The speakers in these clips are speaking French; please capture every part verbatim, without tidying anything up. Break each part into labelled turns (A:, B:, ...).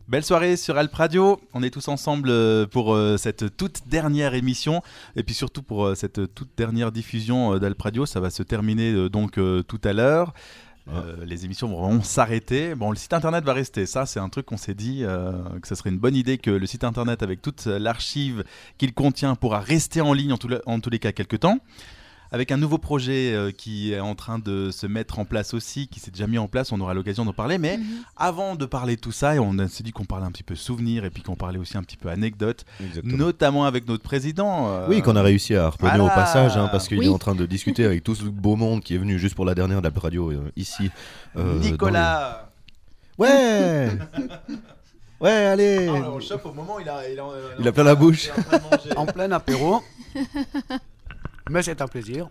A: Belle soirée sur Alp Radio, on est tous ensemble pour cette toute dernière émission et puis surtout pour cette toute dernière diffusion d'Alp Radio. Ça va se terminer donc tout à l'heure. Euh, les émissions vont vraiment s'arrêter. Bon, le site internet va rester. Ça, c'est un truc qu'on s'est dit euh, que ce serait une bonne idée que le site internet, avec toute l'archive qu'il contient, pourra rester en ligne en, tout le, en tous les cas quelques temps. Avec un nouveau projet euh, qui est en train de se mettre en place aussi, qui s'est déjà mis en place, on aura l'occasion d'en parler. Mais mm-hmm. avant de parler de tout ça, on s'est dit qu'on parlait un petit peu souvenirs et puis qu'on parlait aussi un petit peu anecdotes, Exactement. Notamment avec notre président. Euh...
B: Oui, qu'on a réussi à harponner voilà. au passage, hein, parce qu'il oui. est en train de discuter avec tout ce beau monde qui est venu juste pour la dernière d'Alp Radio euh, ici.
A: Euh, Nicolas
B: le... Ouais Ouais, allez
A: ah, on chope au moment où il a, il a,
B: il a plein la bouche.
C: En plein apéro. Mais c'est un plaisir.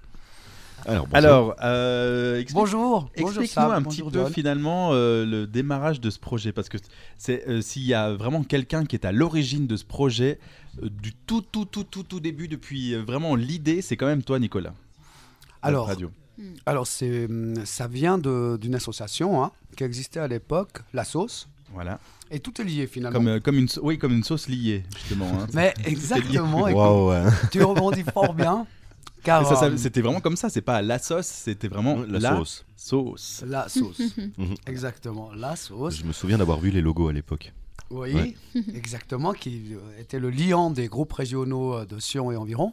A: Alors, bonjour. Alors euh, explique,
C: bonjour.
A: Explique-nous
C: bonjour, Sam.
A: un
C: bonjour,
A: petit peu
C: John.
A: finalement euh, le démarrage de ce projet, parce que c'est euh, s'il y a vraiment quelqu'un qui est à l'origine de ce projet euh, du tout, tout, tout, tout, tout début, depuis euh, vraiment l'idée, c'est quand même toi, Nicolas.
C: Alors,
A: radio.
C: alors c'est, ça vient de, d'une association hein, qui existait à l'époque, La Sauce.
A: Voilà.
C: Et tout est lié finalement.
A: Comme, euh, comme une, oui, comme une sauce liée, justement. Hein.
C: Mais exactement.
B: Wow, ouais.
C: Tu rebondis fort bien. Car,
A: ça, ça,
C: euh,
A: c'était vraiment comme ça, c'est pas la sauce, c'était vraiment
B: la,
A: la
B: sauce.
A: sauce.
C: La sauce. Exactement, la sauce.
B: Je me souviens d'avoir vu les logos à l'époque.
C: Oui,
B: ouais.
C: exactement, qui était le liant des groupes régionaux de Sion et environ.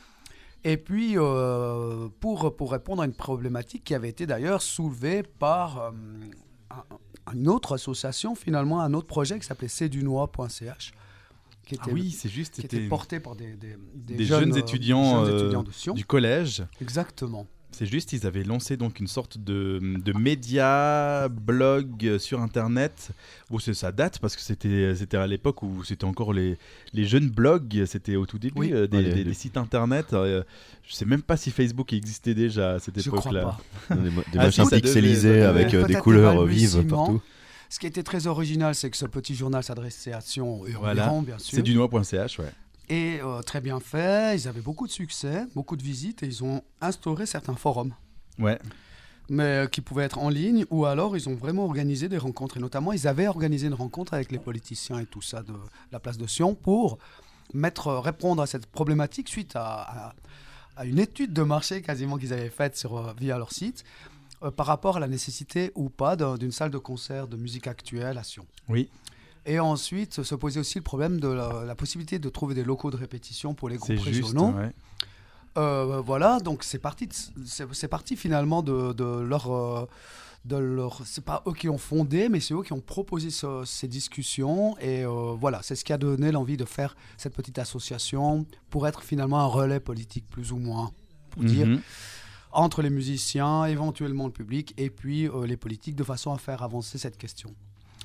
C: Et puis, euh, pour, pour répondre à une problématique qui avait été d'ailleurs soulevée par euh, un, une autre association, finalement, un autre projet qui s'appelait c dunois point c h. Qui était,
A: ah oui, c'est juste,
C: qui
A: était
C: était porté par des, des, des,
A: des
C: jeunes,
A: jeunes étudiants,
C: euh, jeunes
A: euh,
C: étudiants de Sion.
A: Du collège.
C: Exactement.
A: C'est juste, ils avaient lancé donc une sorte de, de média, blog sur Internet. Bon, c'est, ça date parce que c'était, c'était à l'époque où c'était encore les, les jeunes blogs, c'était au tout début,
C: oui.
A: euh, des,
B: ouais,
A: des,
B: les...
A: des sites Internet. Euh, je ne sais même pas si Facebook existait déjà à cette
C: je
A: époque-là.
C: Crois pas.
B: Des, des ah, machins si, pixelisés devait, avec euh, des couleurs vives partout.
C: Ce qui était très original, c'est que ce petit journal s'adressait à Sion et
A: voilà.
C: environ, bien sûr.
A: C'est dunois point c h, ouais.
C: Et euh, très bien fait, ils avaient beaucoup de succès, beaucoup de visites et ils ont instauré certains forums.
A: Ouais.
C: Mais euh, qui pouvaient être en ligne ou alors ils ont vraiment organisé des rencontres. Et notamment, ils avaient organisé une rencontre avec les politiciens et tout ça de la place de Sion pour mettre, euh, répondre à cette problématique suite à, à, à une étude de marché quasiment qu'ils avaient faite sur, euh, via leur site euh, par rapport à la nécessité ou pas d'un, d'une salle de concert de musique actuelle à Sion.
A: Oui.
C: Et ensuite, se posait aussi le problème de la, la possibilité de trouver des locaux de répétition pour les groupes
A: c'est
C: régionaux.
A: Juste, ouais.
C: Euh, voilà, donc c'est parti, de, c'est, c'est parti finalement de, de leur, euh, de leur, c'est pas eux qui ont fondé, mais c'est eux qui ont proposé ce, ces discussions et euh, voilà, c'est ce qui a donné l'envie de faire cette petite association pour être finalement un relais politique plus ou moins, pour mm-hmm. dire, entre les musiciens, éventuellement le public et puis euh, les politiques de façon à faire avancer cette question.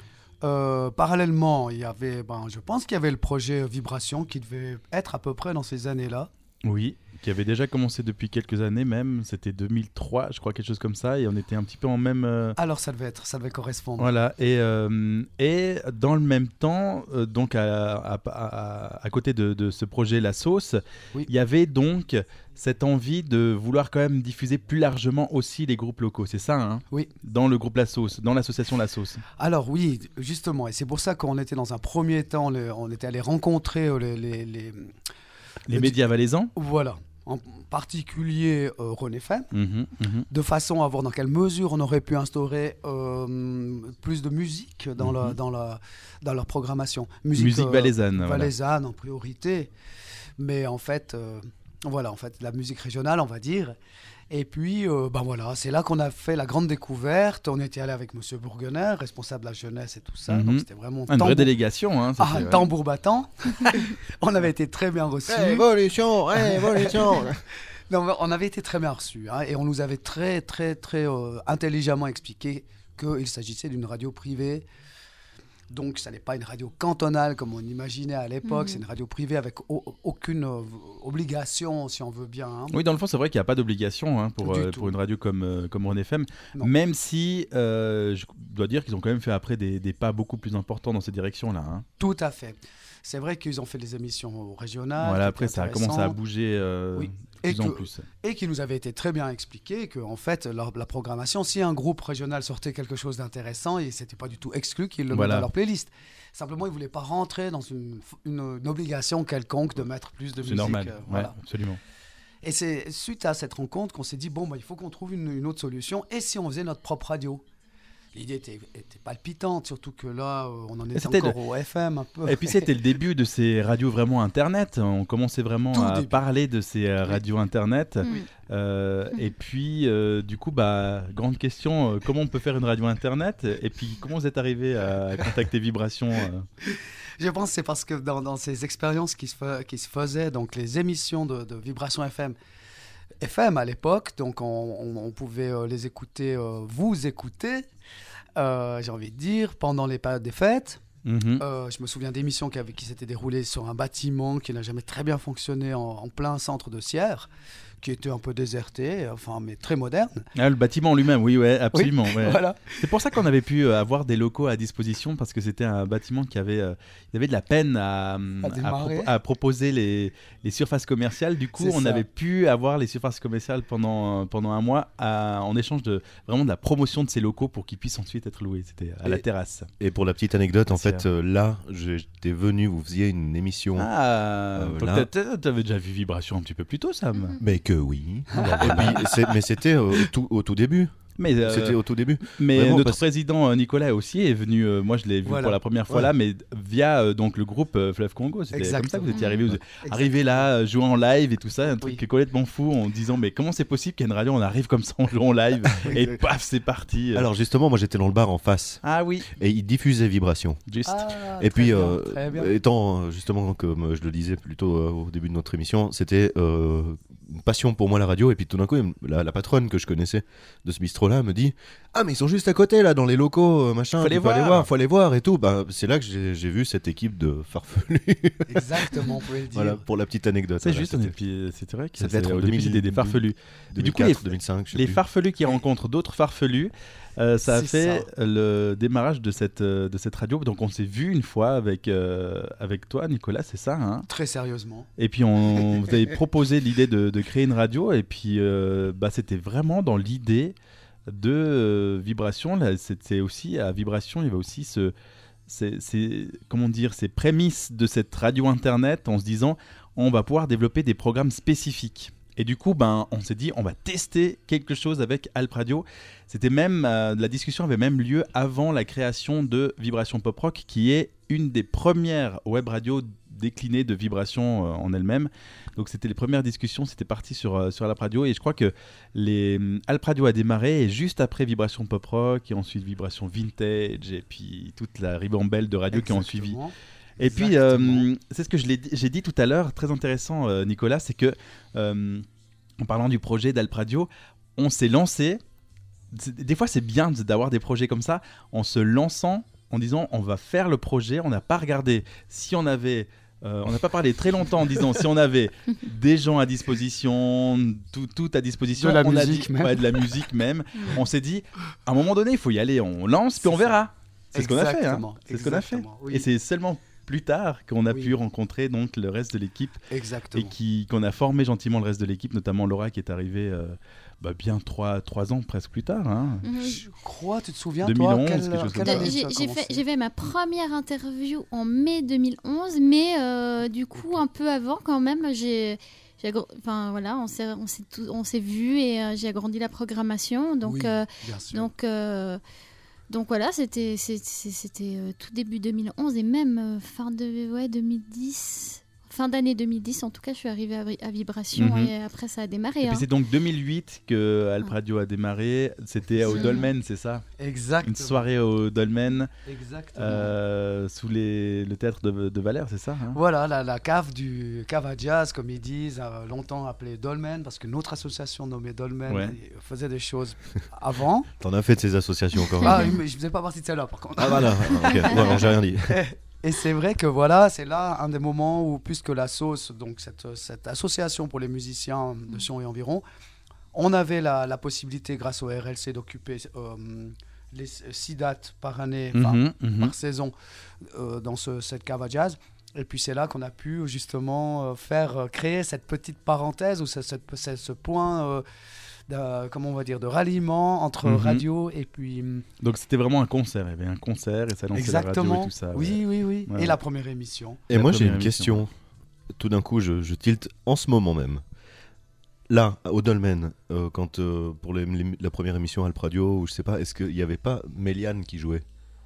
C: Euh, parallèlement, il y avait, ben, je pense qu'il y avait le projet Vibration qui devait être à peu près dans ces années-là.
A: Oui, qui avait déjà commencé depuis quelques années même, c'était deux mille trois, je crois, quelque chose comme ça, et on était un petit peu en même... Euh...
C: Alors ça devait être, ça devait correspondre.
A: Voilà, et, euh, et dans le même temps, euh, donc à, à, à, à côté de, de ce projet La Sauce, oui. il y avait donc cette envie de vouloir quand même diffuser plus largement aussi les groupes locaux, c'est ça, hein ?
C: Oui.
A: Dans le groupe La Sauce, dans l'association La Sauce.
C: Alors oui, justement, et c'est pour ça qu'on était dans un premier temps, le, on était allé rencontrer les... les, les
A: Les le médias valaisans.
C: Voilà, en particulier euh, René Fem,
A: mmh, mmh.
C: de façon à voir dans quelle mesure on aurait pu instaurer euh, plus de musique dans, mmh. la, dans, la, dans leur programmation.
A: Musique, musique euh, valaisanne.
C: Valaisanne voilà. En priorité, mais en fait, euh, voilà, en fait, la musique régionale, on va dire. Et puis, euh, ben voilà, c'est là qu'on a fait la grande découverte. On était allé avec Monsieur Bourguener, responsable de la jeunesse et tout ça. Mm-hmm. Donc, c'était vraiment...
A: Une tambour... vraie délégation. Hein,
C: ah, un ouais. tambour battant. On avait été très bien reçus.
B: Révolution, révolution.
C: Non, on avait été très bien reçus. Hein, et on nous avait très, très, très euh, intelligemment expliqué qu'il s'agissait d'une radio privée. Donc, ça n'est pas une radio cantonale comme on imaginait à l'époque. Mmh. C'est une radio privée avec o- aucune euh, obligation, si on veut bien. Hein.
A: Oui, dans le fond, c'est vrai qu'il n'y a pas d'obligation hein, pour, euh, pour une radio comme, euh, comme René F M. Non. Même si, euh, je dois dire qu'ils ont quand même fait après des, des pas beaucoup plus importants dans cette direction-là. Hein.
C: Tout à fait. C'est vrai qu'ils ont fait des émissions régionales.
A: Voilà, après, ça a commencé à bouger euh,
C: oui. Et,
A: plus en
C: que,
A: plus.
C: et qui nous avait été très bien expliqué que en fait la, la programmation, si un groupe régional sortait quelque chose d'intéressant, et c'était pas du tout exclu qu'ils le
A: Voilà.
C: mettent dans leur playlist. Simplement, ils voulaient pas rentrer dans une, une, une obligation quelconque de mettre plus de
A: C'est
C: musique.
A: normal,
C: euh,
A: ouais,
C: voilà.
A: absolument.
C: Et c'est suite à cette rencontre qu'on s'est dit bon, bah, il faut qu'on trouve une, une autre solution. Et si on faisait notre propre radio? L'idée était, était palpitante, surtout que là, euh, on en était
A: c'était
C: encore
A: le...
C: au F M un peu.
A: Et puis c'était le début de ces radios vraiment Internet. On commençait vraiment
C: Tout
A: à
C: début.
A: parler de ces euh, radios Internet.
D: Mm.
A: Euh, et puis, euh, du coup, bah, grande question, euh, comment on peut faire une radio Internet? Et puis, comment vous êtes arrivé à contacter Vibration euh
C: Je pense que c'est parce que dans, dans ces expériences qui se, fa- qui se faisaient, donc les émissions de, de Vibration F M, F M à l'époque, donc on, on- on pouvait euh, les écouter, euh, vous écouter, euh, j'ai envie de dire, pendant les périodes des fêtes.
A: Mhm.
C: Euh, je me souviens d'émissions qui, avaient- qui s'étaient déroulées sur un bâtiment qui n'a jamais très bien fonctionné en, en plein centre de Sierre, qui était un peu déserté, enfin, mais très moderne.
A: Ah, le bâtiment lui-même, oui, ouais, absolument. ouais.
C: Voilà.
A: C'est pour ça qu'on avait pu euh, avoir des locaux à disposition, parce que c'était un bâtiment qui avait, euh, il y avait de la peine à, hum,
C: À
A: à,
C: démarrer.
A: propo- à proposer les, les surfaces commerciales. Du coup,
C: C'est
A: on
C: ça.
A: avait pu avoir les surfaces commerciales pendant, euh, pendant un mois à- en échange de vraiment de la promotion de ces locaux pour qu'ils puissent ensuite être loués. C'était à la
B: Et-
A: terrasse.
B: Et pour la petite anecdote, en
A: Merci,
B: fait, euh, là, j'étais venu, vous faisiez une émission.
A: Ah,
B: Euh,
A: donc
B: là-
A: t'as- t'avais déjà vu Vibration un petit peu plus tôt, Sam.
B: Mais que oui. Et puis, c'est- mais c'était euh, au, tout, au tout début.
A: Mais, euh,
B: C'était au tout début.
A: mais
B: Vraiment,
A: notre
B: parce-
A: président euh, Nicolas aussi est venu. euh, moi, je l'ai vu
C: Voilà.
A: pour la première fois
B: Ouais.
A: là, mais via euh, donc le groupe euh, Fleuve Congo. C'était comme ça que
C: Exactement.
A: vous étiez arrivé. Vous
C: Exactement.
A: arrivé là, euh, jouant en live et tout ça, un truc
C: Oui.
A: qui est complètement fou, en disant mais comment c'est possible qu'à une radio on arrive comme ça, on joue en live et paf, c'est parti.
B: Alors justement, moi j'étais dans le bar en face
A: Ah oui,
B: et ils diffusaient Vibration.
A: juste.
C: Ah,
B: Et
C: très
B: puis,
C: bien,
B: euh,
C: très bien.
B: étant euh, justement, comme je le disais plutôt euh, au début de notre émission, c'était euh, une passion pour moi la radio. Et puis tout d'un coup, la, la patronne que je connaissais de ce bistrot-là me dit « Ah mais ils sont juste à côté là, dans les locaux, euh, machin,
A: Faut les
B: tu peux aller
A: voir.
B: voir, faut aller voir et tout. » Bah, c'est là que j'ai j'ai vu cette équipe de farfelus.
C: Exactement, on pouvait le dire.
B: Voilà, pour la petite anecdote.
A: C'est
B: Voilà,
A: juste, on
B: c'était
A: est- puis, c'est vrai que
B: Ça
A: ça,
B: devait être
A: c'est-
B: en
A: au début,
B: deux mille
A: c'était des farfelus. Et du coup, les,
B: deux mille quatre, deux mille cinq, je sais
A: les
B: plus.
A: farfelus qui rencontrent d'autres farfelus, euh, ça a
C: C'est
A: fait
C: ça.
A: le démarrage de cette, euh, de cette radio. Donc on s'est vu une fois avec, euh, avec toi, Nicolas, c'est ça, hein?
C: Très sérieusement.
A: Et puis on vous avez proposé l'idée de, de créer une radio, et puis euh, bah, c'était vraiment dans l'idée de euh, Vibration. Là, c'était aussi à Vibration, il y avait aussi ce, c'est, c'est- comment dire, ces prémices de cette radio internet, en se disant on va pouvoir développer des programmes spécifiques. Et du coup, ben, on s'est dit on va tester quelque chose avec Alp Radio. C'était même euh, la discussion avait même lieu avant la création de Vibration Pop Rock, qui est une des premières web radios déclinées de Vibration euh, en elle-même. Donc c'était les premières discussions, c'était parti sur, euh, sur Alp Radio, et je crois que les hum, Alp Radio a démarré, et juste après Vibration Pop Rock, et ensuite Vibration Vintage, et puis toute la ribambelle de radios qui ont suivi.
C: Exactement.
A: Et puis,
C: Exactement.
A: euh, c'est ce que je l'ai dit- j'ai dit tout à l'heure, très intéressant, euh, Nicolas, c'est que, euh, en parlant du projet d'Alp Radio, on s'est lancé. c'est- Des fois, c'est bien d'avoir des projets comme ça, en se lançant, en disant on va faire le projet. On n'a pas regardé si on avait. euh, on n'a pas parlé très longtemps en disant si on avait des gens à disposition, tout, tout à disposition.
C: De la
A: on a
C: musique
A: dit,
C: même.
A: ouais, de la musique même. On s'est dit, à un moment donné, il faut y aller. On lance, puis on
C: C'est ça.
A: verra. C'est ce qu'on a fait. hein.
C: Exactement,
A: C'est ce qu'on a fait.
C: exactement, oui.
A: Et c'est seulement plus tard qu'on a
C: Oui.
A: pu rencontrer donc le reste de l'équipe,
C: Exactement.
A: et qui qu'on a formé gentiment le reste de l'équipe, notamment Laura qui est arrivée euh, bah, bien trois, trois ans presque plus tard. hein.
D: Mhm.
C: Je crois, tu te souviens,
A: deux mille onze,
C: toi, quelle,
A: quelque chose comme
C: quelle
A: ça.
C: année
D: J'ai
C: tu as
D: j'ai fait,
C: commencé
D: j'ai fait ma première interview en mai deux mille onze, mais euh, du coup, un peu avant quand même, j'ai. j'ai agro- Enfin voilà, on s'est on s'est tout- on s'est vu et euh, j'ai agrandi la programmation, donc
C: Oui,
D: euh,
C: bien sûr.
D: donc euh, donc voilà, c'était c'est- c'est- c'était euh, tout début deux mille onze et même euh, fin de ouais deux mille dix, fin d'année deux mille dix. En tout cas, je suis arrivée à, Vi- à Vibration
A: Mhm.
D: et après ça a démarré.
A: Et
D: hein.
A: puis c'est donc deux mille huit que Alp
D: Ah.
A: Radio a démarré. C'était au
D: Mhm.
A: Dolmen, c'est ça?
C: Exactement.
A: Une soirée au Dolmen,
C: Exactement.
A: euh, sous les, le théâtre de, de Valère, c'est ça? hein
C: Voilà, la, la cave du cave à jazz, comme ils disent, a longtemps appelée Dolmen, parce que notre association nommée Dolmen
A: Ouais.
C: faisait des choses avant.
B: T'en as fait de ces associations encore.
C: Ah, oui, mais je faisais pas partie de celle-là, par contre.
B: Ah voilà, ok, ouais, alors, j'ai rien dit.
C: Et c'est vrai que voilà, c'est là un des moments où, puisque la sauce, donc cette, cette association pour les musiciens de Sion et environ, on avait la, la possibilité, grâce au R L C, d'occuper euh, les six dates par année, enfin,
A: Mhm, mhm.
C: par saison, euh, dans ce- cette cave à jazz. Et puis c'est là qu'on a pu justement euh, faire euh, créer cette petite parenthèse ou ce, ce, ce, ce point euh, de, comment on va dire, de ralliement entre
A: Mhm.
C: radio et puis hum,
A: Donc c'était vraiment un concert, il y avait un concert et ça lançait
C: exactement.
A: la radio et tout ça. ouais.
C: Oui, oui, oui.
A: Ouais.
C: Et la première émission.
B: Et
A: La
B: moi, j'ai
A: première
B: une
A: émission.
B: question. Tout d'un coup, je, je tilte en ce moment même. Là, au Dolmen, euh, quand euh, pour les- les- la première émission Alp Radio, ou je sais pas, est-ce qu'il n'y avait pas Méliane qui jouait?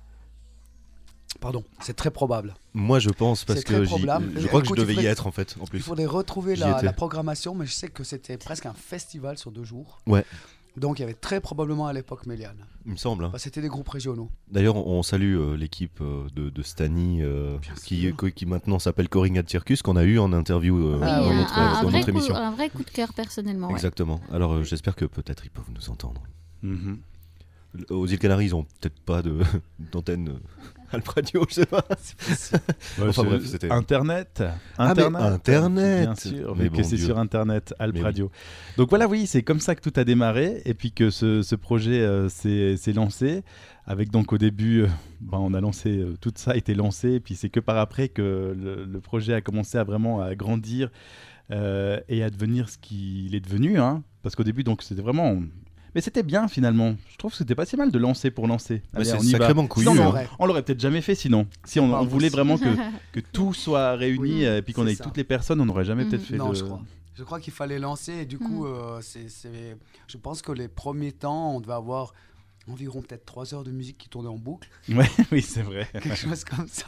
C: Pardon, c'est très probable.
B: Moi, je pense parce
C: C'est très
B: que j'y-
C: probable.
B: je crois que je
C: Écoute, il
B: devais y
C: faudrait-
B: être en fait, en
C: Il
B: plus.
C: faudrait retrouver
B: J'y
C: la,
B: étais.
C: la programmation, mais je sais que c'était presque un festival sur deux jours.
B: Ouais.
C: Donc il y avait très probablement à l'époque Méliane.
B: Il me semble. hein.
C: Enfin, c'était des groupes régionaux.
B: D'ailleurs, on, on salue euh, l'équipe euh, de, de Stani euh,
C: Bien
B: qui,
C: sûr.
B: qui, qui maintenant s'appelle Coringa de Circus, qu'on a eu en interview euh,
C: Oui,
D: Oui,
B: dans
C: un-
B: notre,
D: un, un
B: dans
D: vrai
B: notre
D: coup,
B: émission.
D: un vrai coup de cœur personnellement. ouais.
B: Exactement. Alors, euh, j'espère que peut-être ils peuvent nous entendre.
A: Mhm.
B: Aux îles Canaries, ils ont peut-être pas de d'antenne euh, Alp Radio, je sais pas.
A: Ouais,
B: Enfin
A: c'est-
B: bref, c'était-
A: Internet.
B: Ah, mais
A: Internet.
B: Internet.
A: Bien sûr,
B: Mais
A: mais que
B: bon
A: c'est
B: Dieu.
A: sur Internet, Alp
B: Mais oui.
A: Radio. Donc voilà, oui, c'est comme ça que tout a démarré et puis que ce, ce projet euh, s'est s'est lancé. Avec donc au début, euh, ben, on a lancé, euh, tout ça a été lancé et puis c'est que par après que le, le projet a commencé à vraiment à grandir euh, et à devenir ce qu'il est devenu. Hein. Parce qu'au début, donc c'était vraiment. Mais c'était bien finalement. Je trouve que c'était pas si mal de lancer pour lancer.
B: Mais
A: Allez,
B: c'est
A: on y va.
B: sacrément couillu,
A: Sinon,
C: hein.
A: on-
C: Ouais.
A: on l'aurait peut-être jamais fait sinon. Si on,
C: Pas
A: on voulait
C: possible.
A: vraiment que, que tout soit réuni
C: Oui,
A: euh, et puis qu'on
C: c'est
A: ait
C: ça.
A: toutes les personnes, on n'aurait jamais
D: Mhm.
A: peut-être fait
C: Non,
A: de...
C: je crois. Je crois qu'il fallait lancer et du coup, euh, c'est, c'est- je pense que les premiers temps, on devait avoir environ peut-être trois heures de musique qui tournait en boucle,
A: Ouais, oui, c'est vrai.
C: quelque chose comme ça.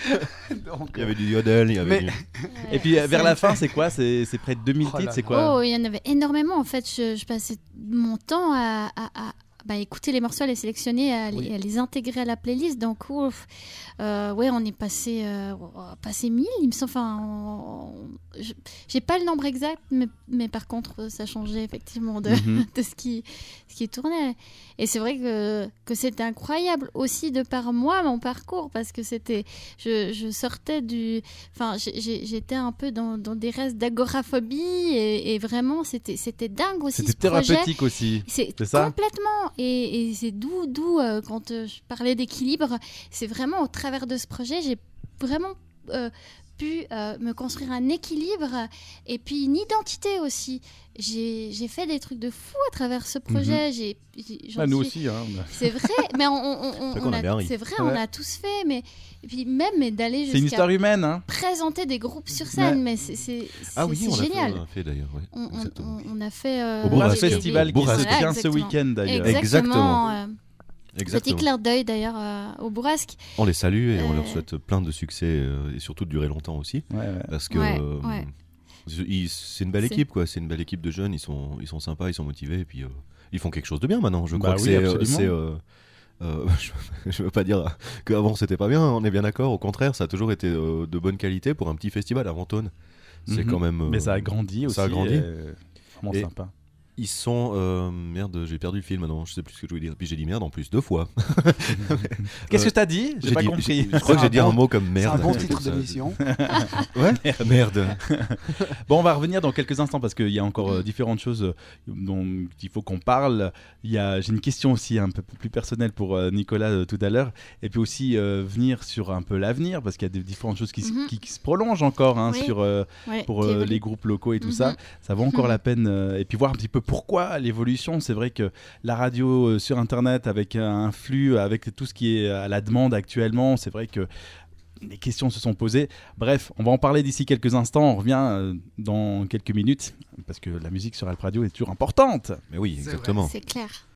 C: Donc,
B: Il y avait du yodel, il y avait
C: Mais-
B: du...
A: Et puis euh, vers la fin, c'est quoi C'est c'est près de deux mille
C: Oh là
A: titres, c'est
C: là.
A: quoi
D: Oh, il y en avait énormément en fait. Je, je passais mon temps à, à- à- bah, écouter les morceaux, à les sélectionner, à, les-
C: Oui.
D: à les intégrer à la playlist. Donc, ouf, euh, ouais, on est passé, euh, passé mille, il me semble. Enfin, on- je- j'ai pas le nombre exact, mais, mais par contre, ça changeait effectivement de,
A: Mhm.
D: de ce qui, ce qui tournait. Et c'est vrai que, que c'était incroyable aussi de par moi, mon parcours, parce que c'était, je, je sortais du, enfin, j'ai- j'ai- j'étais un peu dans, dans des restes d'agoraphobie et, et vraiment, c'était, c'était dingue aussi
A: C'était
D: ce projet.
A: thérapeutique aussi.
D: C'est
A: C'est ça
D: complètement. Et, et c'est d'où, d'où euh, quand euh, je parlais d'équilibre, c'est vraiment au travers de ce projet, j'ai vraiment euh, pu euh, me construire un équilibre et puis une identité aussi. J'ai, j'ai fait des trucs de fou à travers ce projet. j'ai, j'ai- j'en
A: Ah, nous
D: suis-
A: aussi. Hein.
D: C'est vrai, mais on, on- on-
B: C'est
D: on
B: qu'on a
D: a-
B: bien ri.
D: c'est vrai,
A: Ouais.
D: on a tous fait, mais et puis même mais d'aller
A: C'est une
D: jusqu'à
A: histoire humaine. Hein.
D: présenter des groupes sur scène,
A: Ouais.
D: mais c'est, c'est,
B: Ah
D: c'est-
B: oui,
D: c'est
B: on l'a fait,
D: génial.
B: on l'a fait d'ailleurs. Ouais,
D: On, on-
B: exactement.
D: on- on a fait euh,
B: Au
A: Pour un
B: Bourrasque.
D: des- des-
A: festival qui se
B: Bourrasque.
A: tient
D: Voilà,
A: ce
D: exactement.
A: week-end d'ailleurs.
B: Exact.
D: Exactement. euh,
B: Exactement.
D: Petit clin d'œil d'ailleurs euh, au Bourrasque.
B: On les salue et on
D: Euh.
B: leur souhaite plein de succès euh, et surtout de durer longtemps aussi.
A: Ouais, ouais.
B: Parce que
D: Ouais,
B: euh,
D: ouais.
B: ils- c'est une belle
D: C'est-
B: équipe, quoi. C'est une belle équipe de jeunes. Ils sont, ils sont sympas, ils sont motivés. Et puis euh, ils font quelque chose de bien maintenant. Je
A: Bah
B: crois que
A: oui,
B: c'est. euh,
A: absolument.
B: c'est, euh, euh, je, je veux pas dire qu'avant c'était pas bien. On est bien d'accord. Au contraire, ça a toujours été euh, de bonne qualité pour un petit festival à Mentonne. C'est
A: Mhm.
B: quand même. euh,
A: Mais ça a grandi aussi.
B: ça a grandi.
A: euh, Vraiment
B: Et-
A: sympa.
B: Ils sont. euh, merde, j'ai perdu le fil maintenant. Je sais plus ce que je voulais dire. Puis j'ai dit merde en plus deux fois.
A: Qu'est-ce
B: euh,
A: que t'as dit J'ai pas
B: dit-
A: compris.
B: Je crois que j'ai dit un mot comme
C: c'est
B: merde.
C: un bon titre d'émission.
B: Ouais. Merde.
A: Bon, on va revenir dans quelques instants parce qu'il y a encore euh, différentes choses euh, dont il faut qu'on parle. Il y a, j'ai une question aussi un peu plus personnelle pour euh, Nicolas euh, tout à l'heure, et puis aussi euh, venir sur un peu l'avenir parce qu'il y a des différentes choses qui, se-
D: Mhm.
A: qui, qui se prolongent encore hein,
D: Oui.
A: sur euh,
D: Ouais,
A: pour
D: qui
A: euh,
D: évolue.
A: les groupes locaux et tout
D: Mhm.
A: ça. Ça vaut encore
D: Mhm.
A: la peine euh, et puis voir un petit peu pourquoi l'évolution. C'est vrai que la radio euh, sur Internet avec un flux, avec tout ce qui est à la demande actuellement, c'est vrai que des questions se sont posées. Bref, on va en parler d'ici quelques instants. On revient euh, dans quelques minutes parce que la musique sur Alp Radio est toujours importante.
B: Mais oui,
C: C'est
B: exactement.
D: C'est clair.